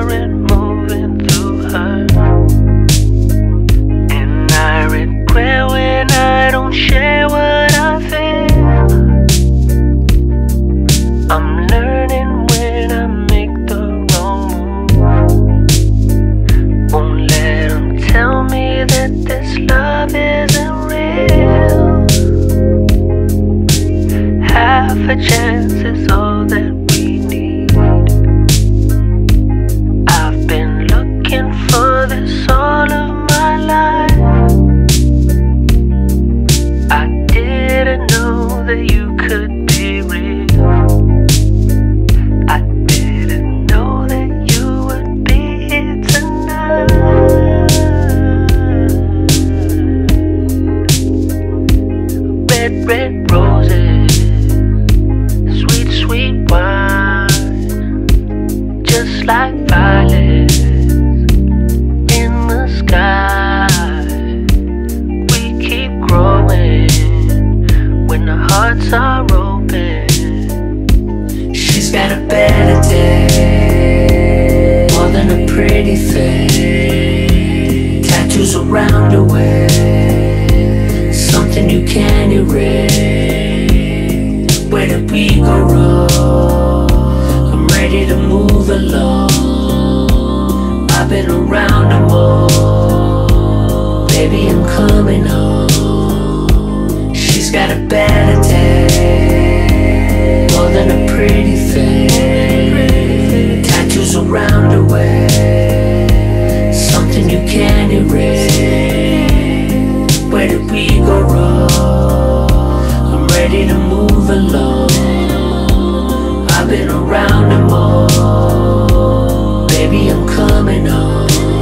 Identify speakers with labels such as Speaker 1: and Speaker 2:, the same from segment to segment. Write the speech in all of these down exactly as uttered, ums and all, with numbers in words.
Speaker 1: spirit moving through her. And I regret when I don't share what I feel. I'm learning when I make the wrong move. Won't let them tell me that this love isn't real. Half a chance is all that we need. I've been looking for this all of my life. I didn't know that you could be real. I didn't know that you would be here tonight. Red, red roses, sweet, sweet wine, just like violets in the sky. We keep growing when the hearts are open. She's got a better day, more than a pretty face. Tattoos around her waist, something you can't erase. Where did we go wrong? I'm ready to move along. I've been around them all. Baby, I'm coming home. She's got a better day, more than a pretty face. Tattoos around her waist, something you can't erase. Where did we go wrong? I'm ready to move along. I've been around them all. Baby, I'm coming home.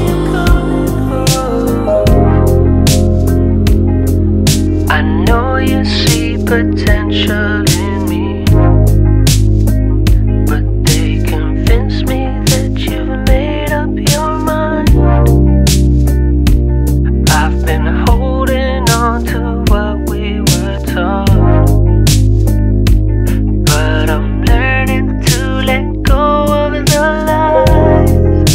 Speaker 1: I know you see potential in me, but they convince me that you've made up your mind. I've been holding on to what we were taught, but I'm learning to let go of the lies.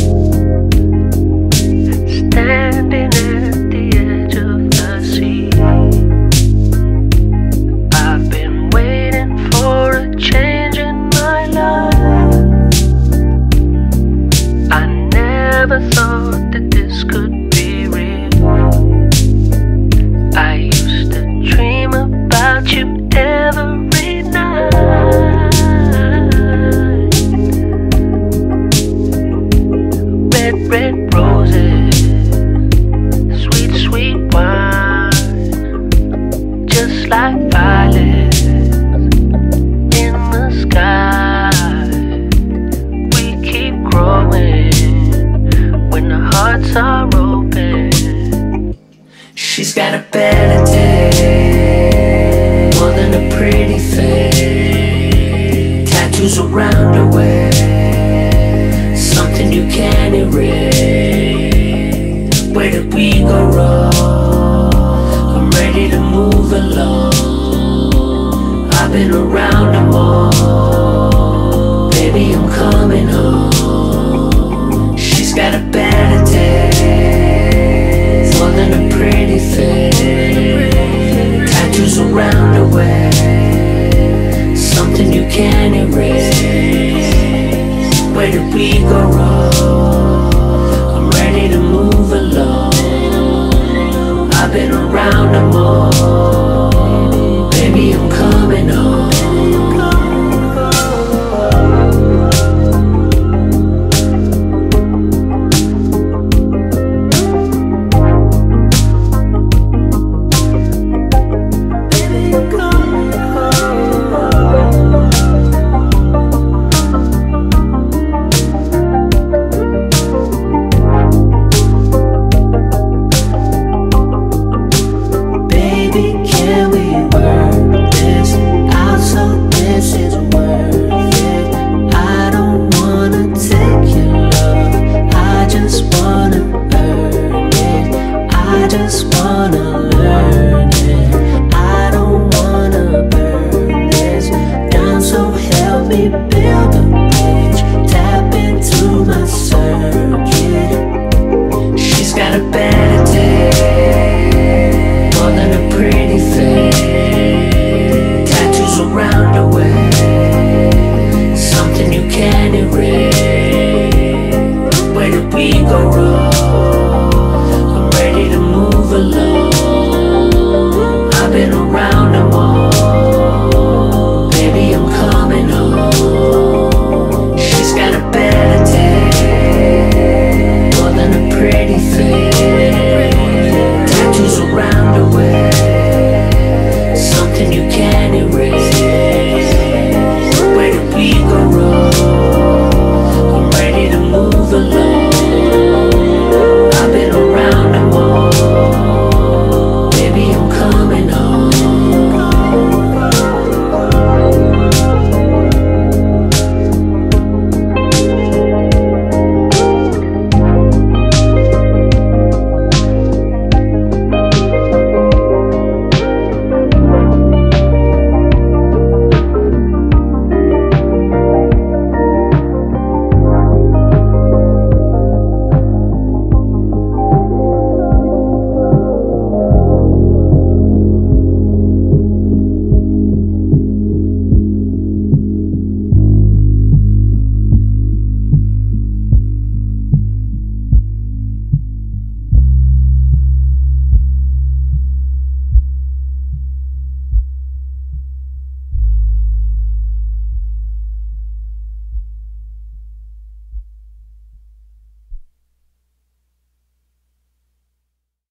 Speaker 1: Standing at the edge of the sea, I've been waiting for a change in my life. I never thought that this could be real. I used to dream about you every night. Red, red roses, sweet, sweet wine, just like violets in the sky. We keep growing when the hearts are open. She's got a better day, more than a pretty face. Tattoos around her waist, something you can't erase. Where did we go wrong? I'm ready to move along. I've been around them all. Baby, I'm coming home. She's got a better day, more than a pretty face. Tattoos around her waist, something you can't erase. Where did we go wrong? I'm ready to move along. I've been around them all. Baby, I'm coming home. Can we work this search. She's got a better